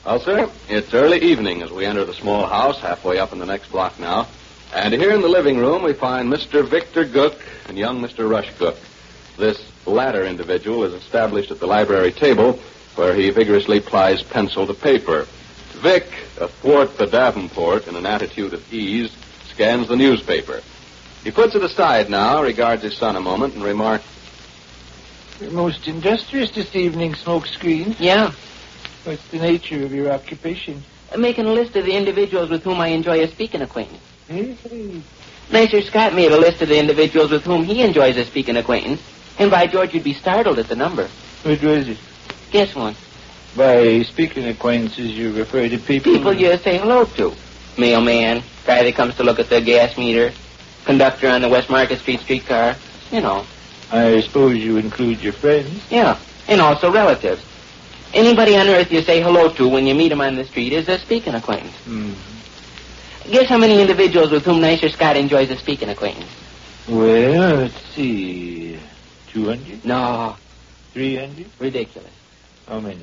Well, sir, it's early evening as we enter the small house halfway up in the next block now. And here in the living room we find Mr. Victor Gook and young Mr. Rush Gook. This latter individual is established at the library table where he vigorously plies pencil to paper. Vic, athwart the Davenport in an attitude of ease, scans the newspaper. He puts it aside now, regards his son a moment, and remarks, "You're most industrious this evening, Smokescreen. Yeah. What's the nature of your occupation?" Making a list of the individuals with whom I enjoy a speaking acquaintance. Hey. Nicer Scott made a list of the individuals with whom he enjoys a speaking acquaintance. And by George, you'd be startled at the number. What was it? Guess one. By speaking acquaintances, you refer to people... People you say hello to. Mailman, guy that comes to look at the gas meter, conductor on the West Market Street streetcar. You know. I suppose you include your friends? Yeah, and also relatives. Anybody on earth you say hello to when you meet him on the street is a speaking acquaintance. Guess how many individuals with whom Nicer Scott enjoys a speaking acquaintance? Well, let's see. 200? No. 300? Ridiculous. How many?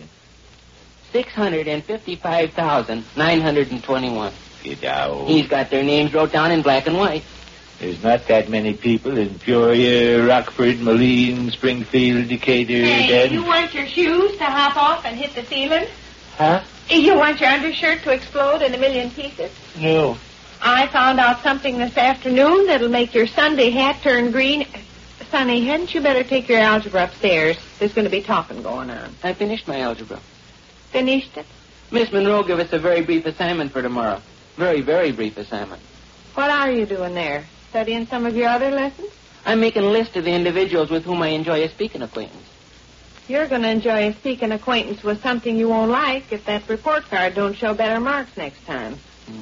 655,921. Get out. He's got their names wrote down in black and white. There's not that many people in Peoria, Rockford, Moline, Springfield, Decatur, Hey, you want your shoes to hop off and hit the ceiling? Huh? You want your undershirt to explode in a million pieces? No. I found out something this afternoon that'll make your Sunday hat turn green. Sonny, hadn't you better take your algebra upstairs? There's going to be talking going on. I finished my algebra. Finished it? Miss Monroe gave us a very brief assignment for tomorrow. Very, very brief assignment. What are you doing there? Studying some of your other lessons? I'm making a list of the individuals with whom I enjoy a speaking acquaintance. You're going to enjoy a speaking acquaintance with something you won't like if that report card don't show better marks next time.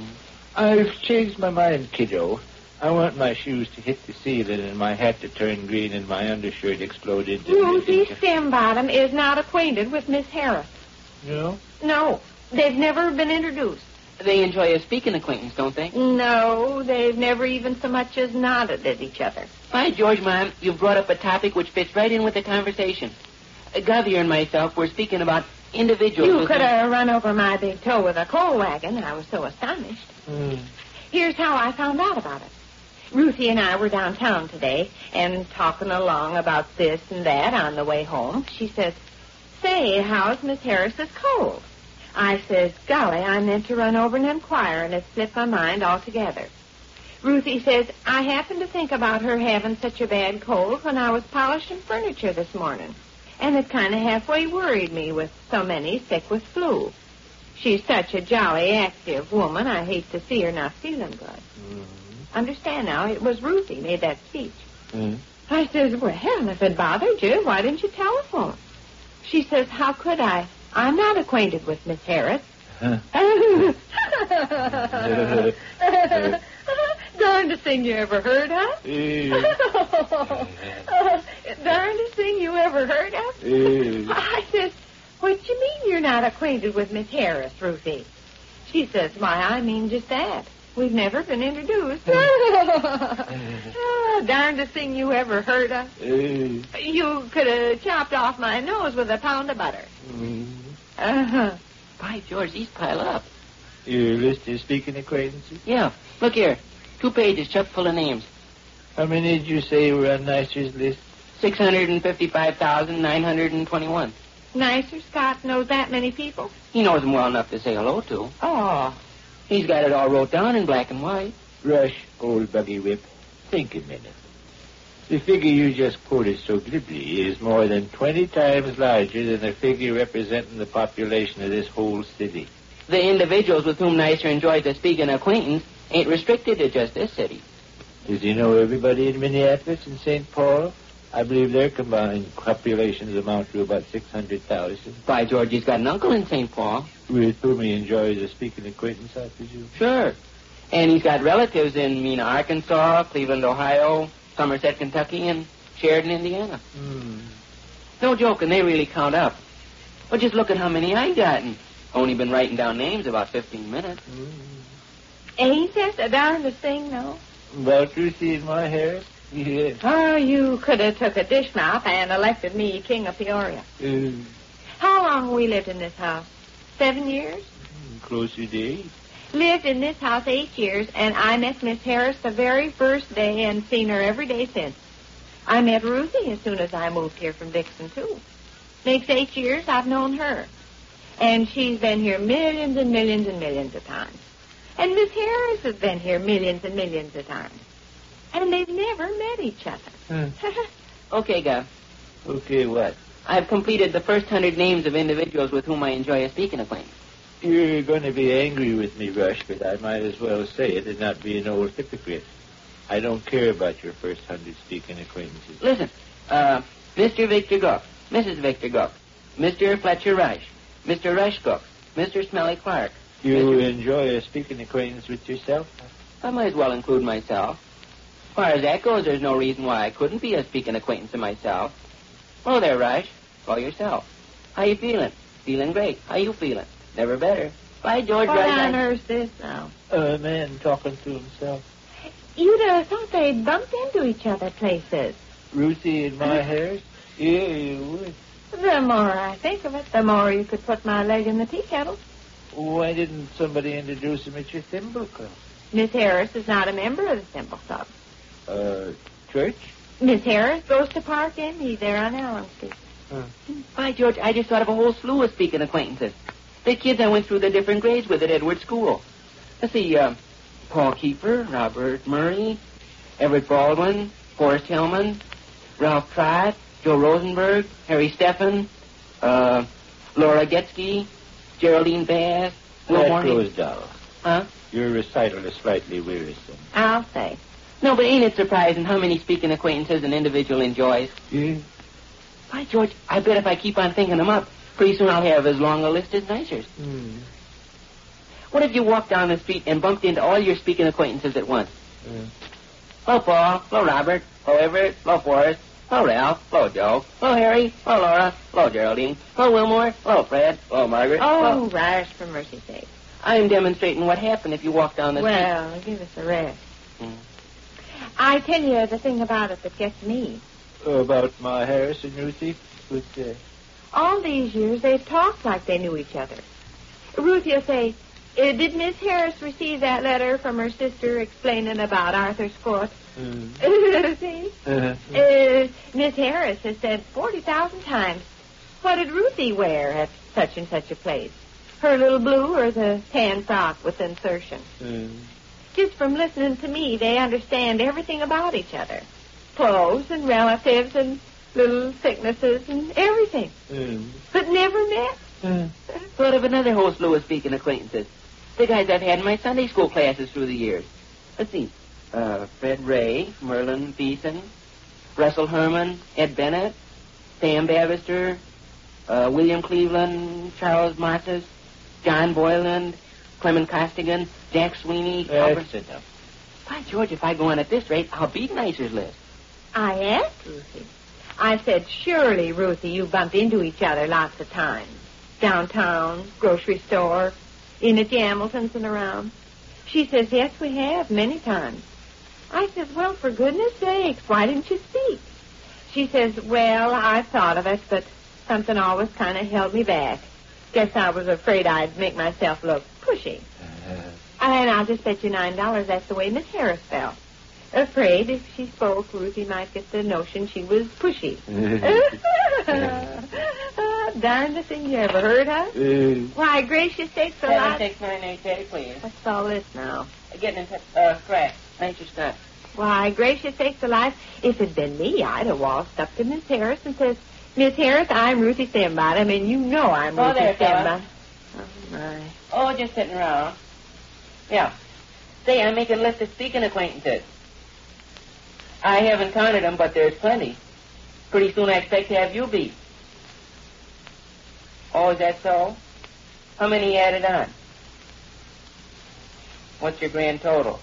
I've changed my mind, kiddo. I want my shoes to hit the ceiling and my hat to turn green and my undershirt explode into... Ruthie Stembottom is not acquainted with Miss Harris. No? No. They've never been introduced. They enjoy a speaking acquaintance, don't they? No, they've never even so much as nodded at each other. By George, Mom, you've brought up a topic which fits right in with the conversation. Governor and myself were speaking about individuals... You could have run over my big toe with a coal wagon. I was so astonished. Here's how I found out about it. Ruthie and I were downtown today and talking along about this and that on the way home. She says, "Say, how's Miss Harris's cold?" I says, "Golly, I meant to run over and inquire, and it slipped my mind altogether." Ruthie says, "I happened to think about her having such a bad cold when I was polishing furniture this morning, and it kind of halfway worried me with so many sick with flu. She's such a jolly, active woman, I hate to see her not feeling good." Understand now, it was Ruthie made that speech. I says, "Well, if it bothered you, why didn't you telephone?" She says, "How could I? I'm not acquainted with Miss Harris." Darndest thing you ever heard of? Darndest thing you ever heard of? I says, "What you mean you're not acquainted with Miss Harris, Ruthie?" She says, "Why, I mean just that. We've never been introduced." Darndest thing you ever heard of? You could have chopped off my nose with a pound of butter. By George, these pile up. Your list of speaking acquaintances? Yeah. Look here. 2 pages chock full of names. How many did you say were on Nicer's list? 655,921. Nicer Scott knows that many people? He knows them well enough to say hello to. Oh. He's got it all wrote down in black and white. Rush, old buggy whip, think a minute. The figure you just quoted so glibly is more than 20 times larger than the figure representing the population of this whole city. The individuals with whom Nicer enjoys a speaking acquaintance ain't restricted to just this city. Does he know everybody in Minneapolis and St. Paul? I believe their combined populations amount to about 600,000. By George, he's got an uncle in St. Paul. With whom he enjoys a speaking acquaintance, I presume? Sure. And he's got relatives in Mena, Arkansas, Cleveland, Ohio, Somerset, Kentucky, and Sheridan, Indiana. No joking, they really count up. Well, just look at how many I gotten. Only been writing down names about 15 minutes. Ain't that the darndest thing, though? About Ruthie and my Harris? Yeah. Oh, you could have took a dish mouth and elected me king of Peoria. How long have we lived in this house? 7 years. Closer to 8. Lived in this house 8 years, and I met Miss Harris the very first day and seen her every day since. I met Ruthie as soon as I moved here from Dixon, too. Makes 8 years I've known her. And she's been here millions and millions and millions of times. And Miss Harris has been here millions and millions of times. And they've never met each other. Okay, Gov. Okay, what? I've completed the first 100 names of individuals with whom I enjoy a speaking acquaintance. You're going to be angry with me, Rush, but I might as well say it and not be an old hypocrite. I don't care about your first 100 speaking acquaintances. Listen, Mr. Victor Gook, Mrs. Victor Gook, Mr. Fletcher Rush, Mr. Rush Gook, Mr. Smelly Clark. You enjoy a speaking acquaintance with yourself? I might as well include myself. As far as that goes, there's no reason why I couldn't be a speaking acquaintance of myself. Oh, there, Rush. Call yourself. How you feeling? Feeling great. How you feeling? Never better. By George, What Rush. on earth's this now? A man talking to himself. You'd have thought they'd bumped into each other places. Ruthie and my Harris? Yeah, you would. The more I think of it, the more you could put my leg in the tea kettle. Why didn't somebody introduce him at your thimble club? Miss Harris is not a member of the Thimble Club. Church? Miss Harris goes to Park Inn there on Allen Street. By George, I just thought of a whole slew of speaking acquaintances. The kids I went through the different grades with at Edward School. Let's see, Paul Keeper, Robert Murray, Everett Baldwin, Forrest Hillman, Ralph Trott, Joe Rosenberg, Harry Steffen, Laura Getsky, Geraldine Bass, Will That Morgan. goes down. Huh? Your recital is slightly wearisome. I'll say. No, but ain't it surprising how many speaking acquaintances an individual enjoys? Yeah? By George, I bet if I keep on thinking them up, pretty soon I'll have as long a list as Nicers. What if you walked down the street and bumped into all your speaking acquaintances at once? Hello, Paul. Hello, Robert. Hello, Everett. Hello, Forrest. Hello, Ralph. Hello, Joe. Hello, Harry. Hello, Laura. Hello, Geraldine. Hello, Wilmore. Hello, Fred. Hello, Margaret. Oh, Rush, for mercy's sake. I'm demonstrating what happened if you walk down the street. Well, give us a rest. I tell you the thing about it that gets me. About my Harris and Ruthie? All these years, they've talked like they knew each other. Ruthie will say, did Miss Harris receive that letter from her sister explaining about Arthur's Court? See? Miss Harris has said 40,000 times, what did Ruthie wear at such and such a place? Her little blue or the tan frock with insertion? Just from listening to me, they understand everything about each other. Clothes and relatives and little sicknesses and everything. But never met. Thought of another whole slew of speaking acquaintances. The guys I've had in my Sunday school classes through the years. Let's see. Fred Ray, Merlin Beeson, Russell Herman, Ed Bennett, Sam Bavister, William Cleveland, Charles Matzes, John Boyland, Clement Costigan, Jack Sweeney. That's enough. By George, if I go on at this rate, I'll beat Nicer's list. I asked Ruthie. I said, surely, Ruthie, you bumped into each other lots of times. Downtown, grocery store, in at the Hamiltons and around. She says, yes, we have, many times. I says, well, for goodness sakes, why didn't you speak? She says, well, I thought of it, but something always kind of held me back. Guess I was afraid I'd make myself look pushy. And I'll just bet you $9 that's the way Miss Harris felt. Afraid if she spoke, Ruthie might get the notion she was pushy. Darndest thing you ever heard, huh? Why, gracious sakes alive. 76988, please. What's all this now? Getting in touch. Crack. Nicer's got. Why, gracious sakes alive, if it'd been me, I'd have waltzed up to Miss Harris and says, Miss Harris, I'm Ruthie Stembot. You know I'm Oh, Ruthie there, Stembot. fella. Oh, my. Oh, just sitting around. Yeah. Say, I'm making a list of speaking acquaintances. I haven't counted them, but there's plenty. Pretty soon I expect to have you beat. Oh, is that so? How many you added on? What's your grand total?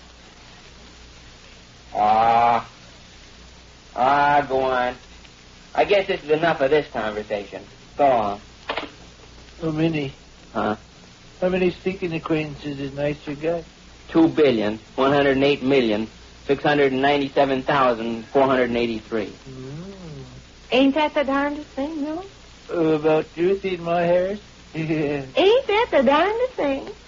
Go on. I guess this is enough of this conversation. Go on. How many? Huh? How many speaking acquaintances is Nicer got? 2,108,697,483. Ain't that the darndest thing, Millie? About Ruthie and my Harris? Ain't that That's the darndest thing.